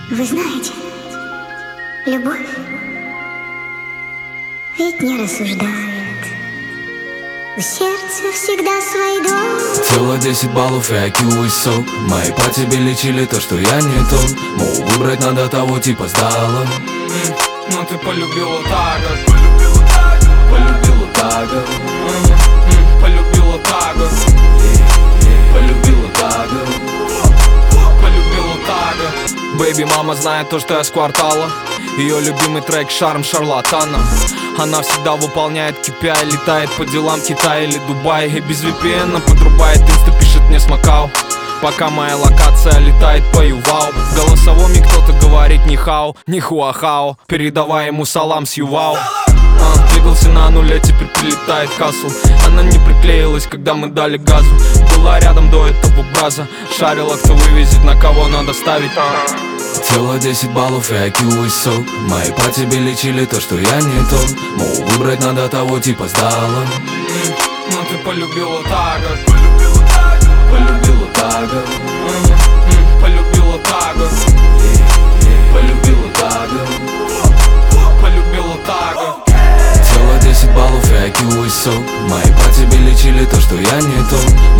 Вы знаете, любовь ведь не рассуждает. У сердца всегда свой дом. Тело 10 баллов и IQ высок. Мои по тебе лечили то, что я не тот. Мол, выбрать надо того типа сдала. Но ты полюбила тага. Полюбила тага. Полюбила тага. Полюбила тага. Полюбила тага. Бэйби, мама знает то, что я с квартала. Ее любимый трек «Шарм шарлатана». Она всегда выполняет KPI, летает по делам Китая или Дубай. И без VPN подрубает инста, пишет мне с Макао. Пока моя локация летает по Ювау. В голосовом кто-то говорит ни хао, ни хуахао. Передавай ему салам с Ювау. Двигался на нуле, теперь прилетает кассл. Она не приклеилась, когда мы дали газу. Была рядом до этого браза. Шарила, кто вывезет, на кого надо ставить. Тело 10 баллов и IQ высок. Мои по тебе лечили то, что я не тот. Мол, выбрать надо того типа сдала. Но ты полюбила тага. Полюбила тага. Полюбила тага. Полюбила тага. Полюбила тага. Тело 10 баллов и IQ высок. Мои по тебе лечили то, что я не тот.